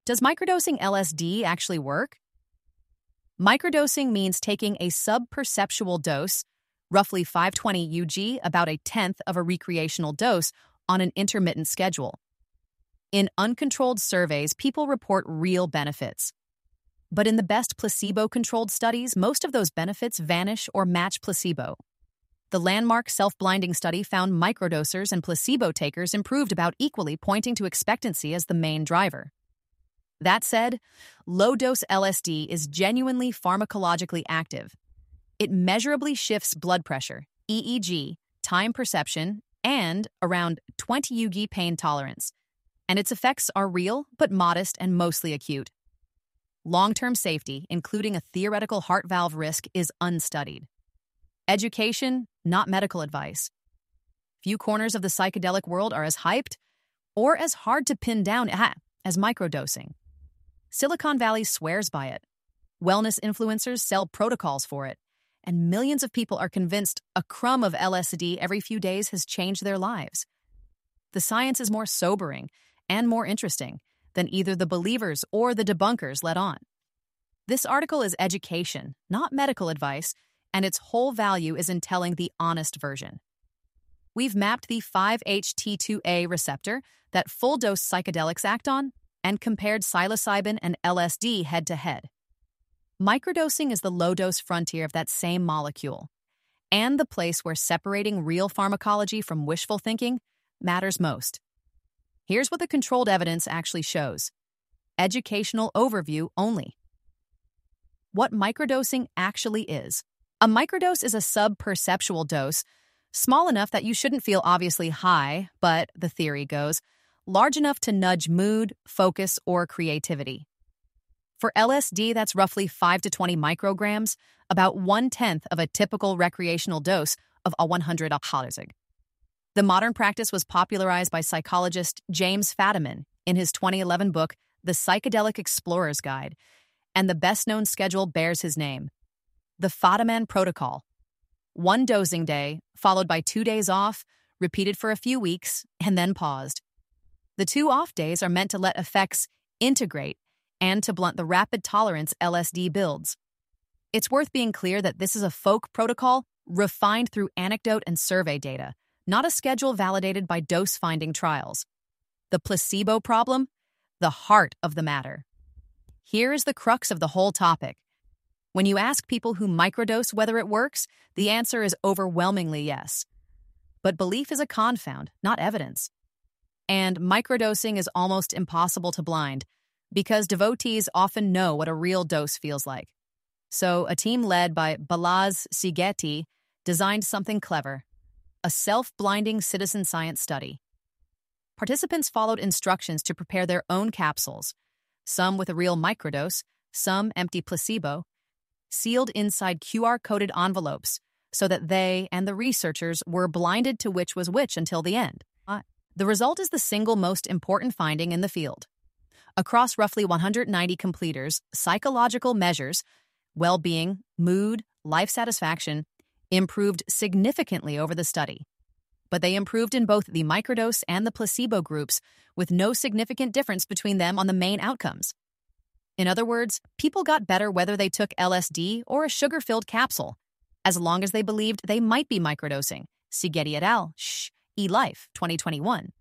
Does microdosing LSD actually work? Microdosing means taking a subperceptual dose, roughly 520 UG, about a tenth of a recreational dose, on an intermittent schedule. In uncontrolled surveys, people report real benefits. But in the best placebo-controlled studies, most of those benefits vanish or match placebo. The landmark self-blinding study found microdosers and placebo takers improved about equally, pointing to expectancy as the main driver. That said, low-dose LSD is genuinely pharmacologically active. It measurably shifts blood pressure, EEG, time perception, and around 20 UG pain tolerance. And its effects are real, but modest and mostly acute. Long-term safety, including a theoretical heart valve risk, is unstudied. Education, not medical advice. Few corners of the psychedelic world are as hyped or as hard to pin down as microdosing. Silicon Valley swears by it. Wellness influencers sell protocols for it. And millions of people are convinced a crumb of LSD every few days has changed their lives. The science is more sobering and more interesting than either the believers or the debunkers let on. This article is education, not medical advice, and its whole value is in telling the honest version. We've mapped the 5-HT2A receptor that full-dose psychedelics act on and compared psilocybin and LSD head-to-head. Microdosing is the low-dose frontier of that same molecule, and the place where separating real pharmacology from wishful thinking matters most. Here's what the controlled evidence actually shows. Educational overview only. What microdosing actually is. A microdose is a subperceptual dose, small enough that you shouldn't feel obviously high, but, the theory goes, large enough to nudge mood, focus, or creativity. For LSD, that's roughly 5 to 20 micrograms, about 1/10 of a typical recreational dose of a 100 mg. The modern practice was popularized by psychologist James Fadiman in his 2011 book, The Psychedelic Explorer's Guide, and the best-known schedule bears his name. The Fadiman Protocol. 1 dosing day, followed by 2 days off, repeated for a few weeks, and then paused. The 2 off days are meant to let effects integrate and to blunt the rapid tolerance LSD builds. It's worth being clear that this is a folk protocol refined through anecdote and survey data, not a schedule validated by dose-finding trials. The placebo problem? The heart of the matter. Here is the crux of the whole topic. When you ask people who microdose whether it works, the answer is overwhelmingly yes. But belief is a confound, not evidence. And microdosing is almost impossible to blind, because devotees often know what a real dose feels like. So a team led by Balazs Szigeti designed something clever, a self-blinding citizen science study. Participants followed instructions to prepare their own capsules, some with a real microdose, some empty placebo, sealed inside QR-coded envelopes so that they and the researchers were blinded to which was which until the end. The result is the single most important finding in the field. Across roughly 190 completers, psychological measures, well-being, mood, life satisfaction, improved significantly over the study. But they improved in both the microdose and the placebo groups, with no significant difference between them on the main outcomes. In other words, people got better whether they took LSD or a sugar-filled capsule, as long as they believed they might be microdosing. Szigeti et al., eLife, 2021.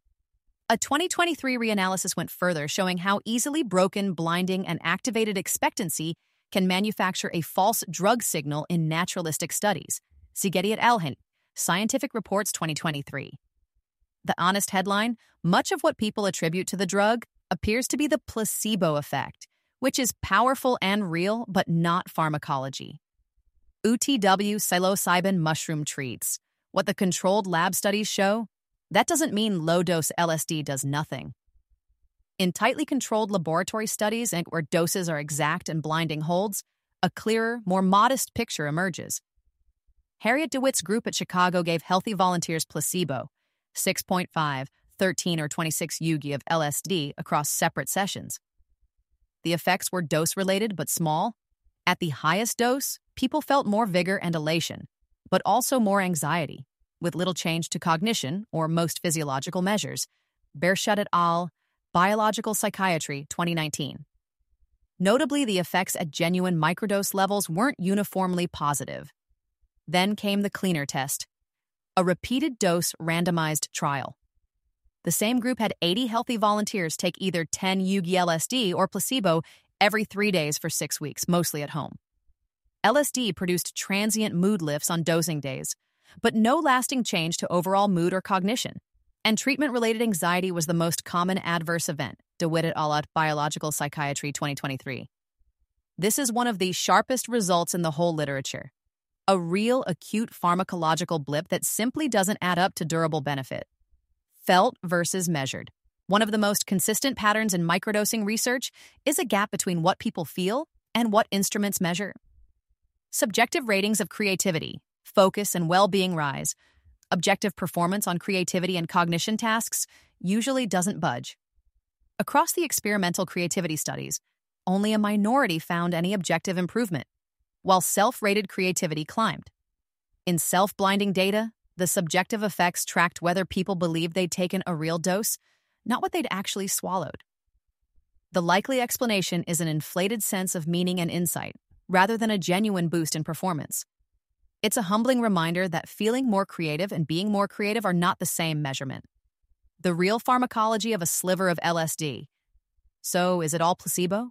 A 2023 reanalysis went further, showing how easily broken, blinding, and activated expectancy can manufacture a false drug signal in naturalistic studies. Szigeti et al., Scientific Reports 2023. The honest headline, much of what people attribute to the drug appears to be the placebo effect, which is powerful and real, but not pharmacology. UTW psilocybin mushroom treats. What the controlled lab studies show? That doesn't mean low-dose LSD does nothing. In tightly controlled laboratory studies and where doses are exact and blinding holds, a clearer, more modest picture emerges. Harriet DeWitt's group at Chicago gave healthy volunteers placebo, 6.5, 13, or 26 UG of LSD across separate sessions. The effects were dose-related but small. At the highest dose, people felt more vigor and elation, but also more anxiety, with little change to cognition or most physiological measures. Bershut et al., Biological Psychiatry, 2019. Notably, the effects at genuine microdose levels weren't uniformly positive. Then came the cleaner test, a repeated dose randomized trial. The same group had 80 healthy volunteers take either 10 Yugi LSD or placebo every 3 days for 6 weeks, mostly at home. LSD produced transient mood lifts on dosing days, but no lasting change to overall mood or cognition. And treatment-related anxiety was the most common adverse event, DeWitt et al. Biological Psychiatry 2023. This is one of the sharpest results in the whole literature. A real acute pharmacological blip that simply doesn't add up to durable benefit. Felt versus measured. One of the most consistent patterns in microdosing research is a gap between what people feel and what instruments measure. Subjective ratings of creativity, focus, and well-being rise. Objective performance on creativity and cognition tasks usually doesn't budge. Across the experimental creativity studies, only a minority found any objective improvement, while self-rated creativity climbed. In self-blinding data, the subjective effects tracked whether people believed they'd taken a real dose, not what they'd actually swallowed. The likely explanation is an inflated sense of meaning and insight, rather than a genuine boost in performance. It's a humbling reminder that feeling more creative and being more creative are not the same measurement. The real pharmacology of a sliver of LSD. So, is it all placebo?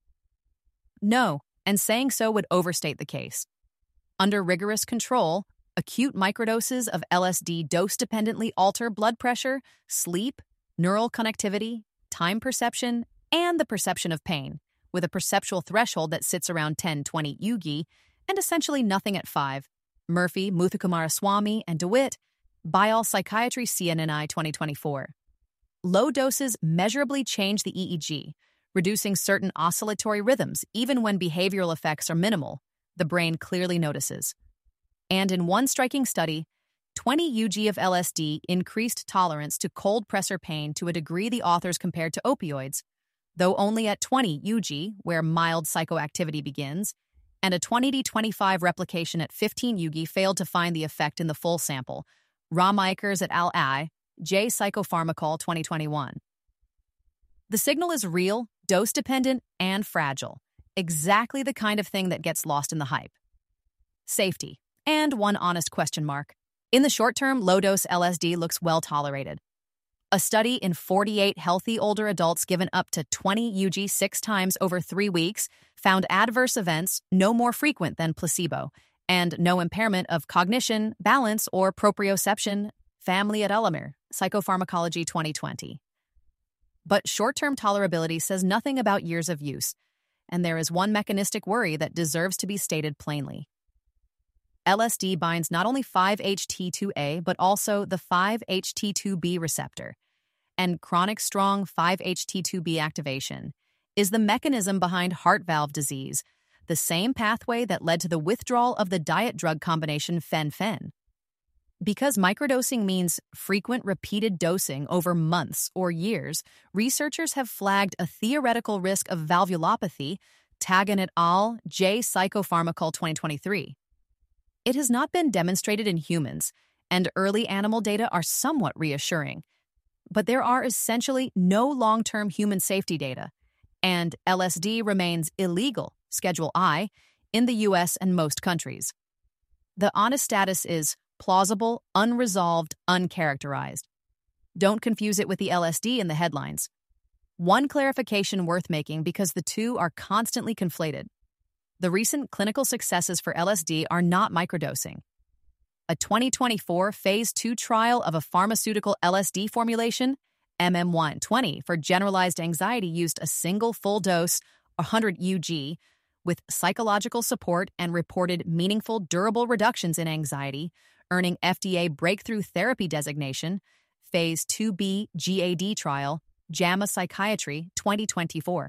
No, and saying so would overstate the case. Under rigorous control, acute microdoses of LSD dose-dependently alter blood pressure, sleep, neural connectivity, time perception, and the perception of pain, with a perceptual threshold that sits around 10-20 Yugi, and essentially nothing at 5. Murphy, Muthukumaraswamy, and DeWitt, Biol Psychiatry CNNI 2024. Low doses measurably change the EEG, reducing certain oscillatory rhythms even when behavioral effects are minimal, the brain clearly notices. And in one striking study, 20 Ug of LSD increased tolerance to cold pressor pain to a degree the authors compared to opioids, though only at 20 Ug, where mild psychoactivity begins, and a 20-25 replication at 15 Ug failed to find the effect in the full sample. Rom-Eichers et al. J. Psychopharmacol 2021. The signal is real, dose-dependent, and fragile. Exactly the kind of thing that gets lost in the hype. Safety. And one honest question mark. In the short term, low-dose LSD looks well tolerated. A study in 48 healthy older adults given up to 20 Ug 6 times over 3 weeks found adverse events no more frequent than placebo, and no impairment of cognition, balance, or proprioception. Family at Elmer, Psychopharmacology 2020. But short-term tolerability says nothing about years of use, and there is one mechanistic worry that deserves to be stated plainly. LSD binds not only 5-HT2A, but also the 5-HT2B receptor, and chronic strong 5-HT2B activation is the mechanism behind heart valve disease, the same pathway that led to the withdrawal of the diet drug combination fen-phen. Because microdosing means frequent repeated dosing over months or years, researchers have flagged a theoretical risk of valvulopathy, Tagan et al., J. Psychopharmacol 2023. It has not been demonstrated in humans, and early animal data are somewhat reassuring. But there are essentially no long-term human safety data, and LSD remains illegal, Schedule I, in the U.S. and most countries. The honest status is plausible, unresolved, uncharacterized. Don't confuse it with the LSD in the headlines. One clarification worth making because the two are constantly conflated. The recent clinical successes for LSD are not microdosing. A 2024 Phase 2 trial of a pharmaceutical LSD formulation, MM120, for generalized anxiety used a single full dose, 100 Ug, with psychological support and reported meaningful, durable reductions in anxiety, earning FDA Breakthrough Therapy designation, Phase 2B GAD trial, JAMA Psychiatry 2024.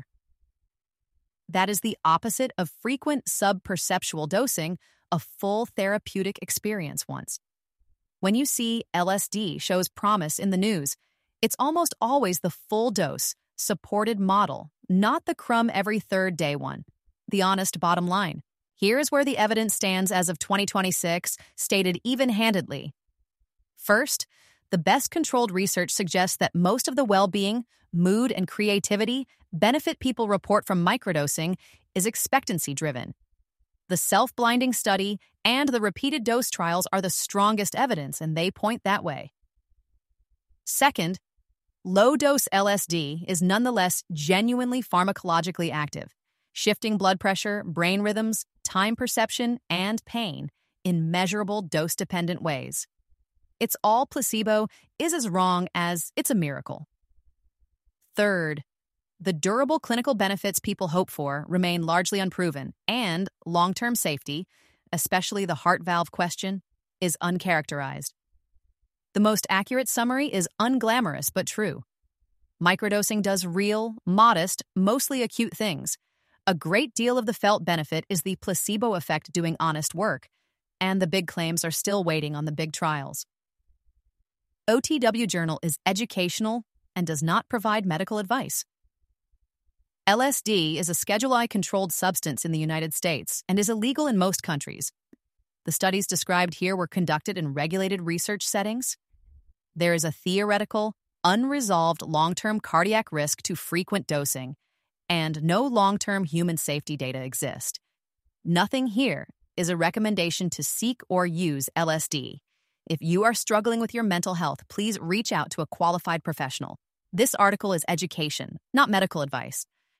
That is the opposite of frequent subperceptual dosing, a full therapeutic experience once. When you see LSD shows promise in the news, it's almost always the full dose, supported model, not the crumb every third day one. The honest bottom line. Here's where the evidence stands as of 2026, stated even-handedly. First, The best controlled research suggests that most of the well-being, mood, and creativity benefit people report from microdosing is expectancy-driven. The self-blinding study and the repeated dose trials are the strongest evidence, and they point that way. Second, low-dose LSD is nonetheless genuinely pharmacologically active, shifting blood pressure, brain rhythms, time perception, and pain in measurable dose-dependent ways. It's all placebo is as wrong as it's a miracle. Third, the durable clinical benefits people hope for remain largely unproven, and long-term safety, especially the heart valve question, is uncharacterized. The most accurate summary is unglamorous but true. Microdosing does real, modest, mostly acute things. A great deal of the felt benefit is the placebo effect doing honest work, and the big claims are still waiting on the big trials. OTW Journal is educational and does not provide medical advice. LSD is a Schedule I controlled substance in the United States and is illegal in most countries. The studies described here were conducted in regulated research settings. There is a theoretical, unresolved long-term cardiac risk to frequent dosing, and no long-term human safety data exist. Nothing here is a recommendation to seek or use LSD. If you are struggling with your mental health, please reach out to a qualified professional. This article is education, not medical advice.